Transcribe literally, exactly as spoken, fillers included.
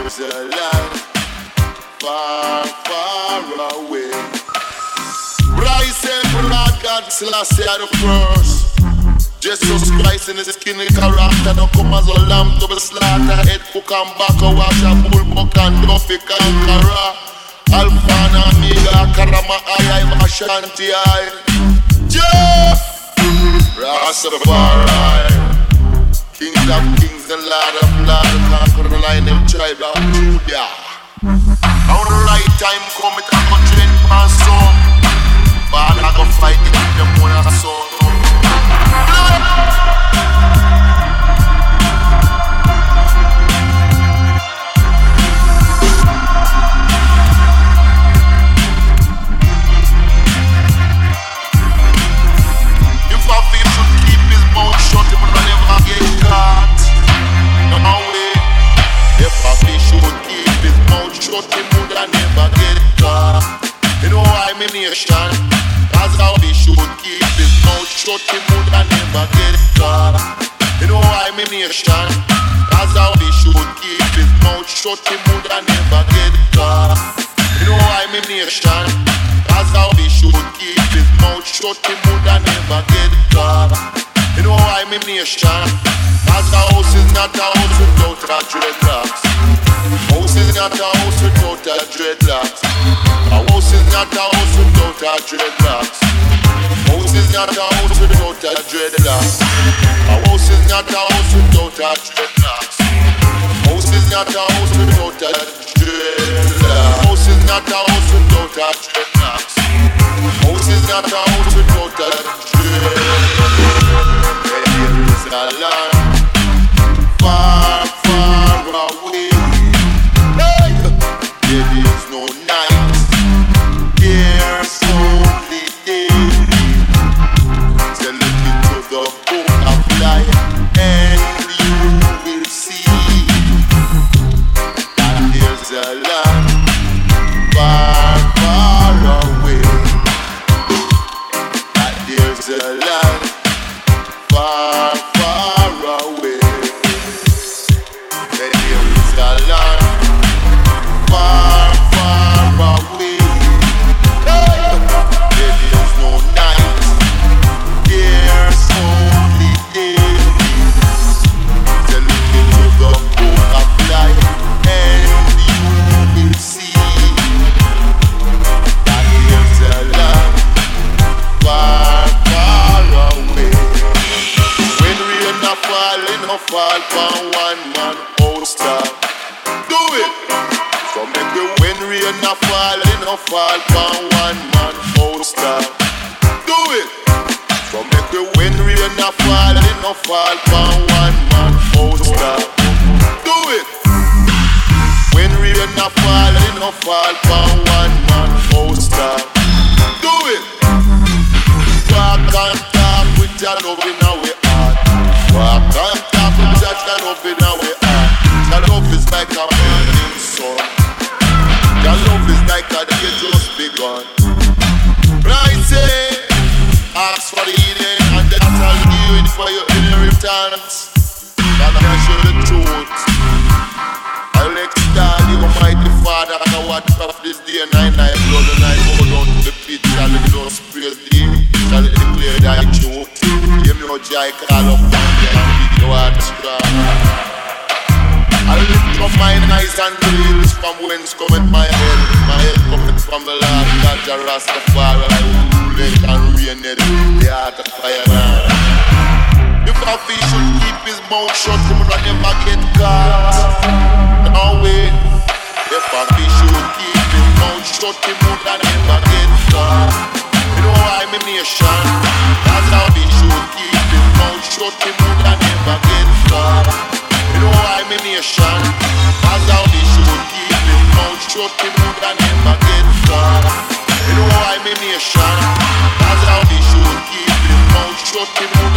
There's a land far, far away. Rise and Lord God, Selassie the first. Jesus Christ in his skinny character, no come as a lamb to be slaughtered. Head cook and back a wash a bull buck and duffy conqueror. Alpha and Omega, Karama Ayai Mashanti Ay. Yeah! Rastafari, King of kings and Lord of lords, conquer the line of tribe of Judah. Now the right time come, it a go drink my soul. But I go fight it with them one of soul. If a thief should keep his mouth shut, he would never get caught. No way. If a thief should keep his mouth shut, he would never get caught. You know I'm in nation. As how he should keep his mouth shut, he would never get caught. You know I'm in nation. As how he should keep his mouth shut, he would never get caught. You know I'm in nation. As how he should keep his mouth shut, he would never get caught. You know I'm in nation. As a house is not a house without a dreadlocks. House is not a house without a dreadlocks. A house is not a house without a dreadlocks. House is not a house without a dreadlocks. A house is not a house without a dreadlocks. House is not a house without a dreadlocks. House is not a house without a dreadlocks. House is not a house without a dreadlocks. There is a land far, far away. There is no night. There's only day. So look into the book of life, and you will see that there's a land far, far away. That there's a land far, far away. That there's a land far, far away. There is no night, there's only day. So look into the book of life, and you will see that there's a land far, far away. When rain a fall, it no fall from one man poster. Do it! So make we when rain a fall, it no fall from one man poster. Do it! So make we when rain a fall, it no fall from one man poster. Do it! When rain a fall, it no fall from one man poster. Do it! Walk and talk with your love in our heart. Walk and talk with your love in our heart. Your love is like a burning sun. Your love is like a day just begun. Right, say, ask for the healing, and then I'll give it for your inheritance. And I'll show the truth. I'll extol you, Almighty Father, and I watch of this day, nine nine blood, and I go down to the pit, shall it just praise thee, shall it declare thy truth. Give me no joy, call up and be your heart strong. I lift up mine eyes and the hills, from whence cometh my help. My help cometh from the Lord, God the Rastafari. I will rule and reign it, the heart of fire. If a fish should keep his mouth shut, he would never get caught. No way. If a fish should keep his mouth shut, he would never get caught. You know I'm a nation. That's how he should keep his mouth shut, he would never get caught. You know I'm a nation. That's how he should keep his mouth shut, he would never get caught. You know I'm a nation. That's how he should keep his mouth shut, he would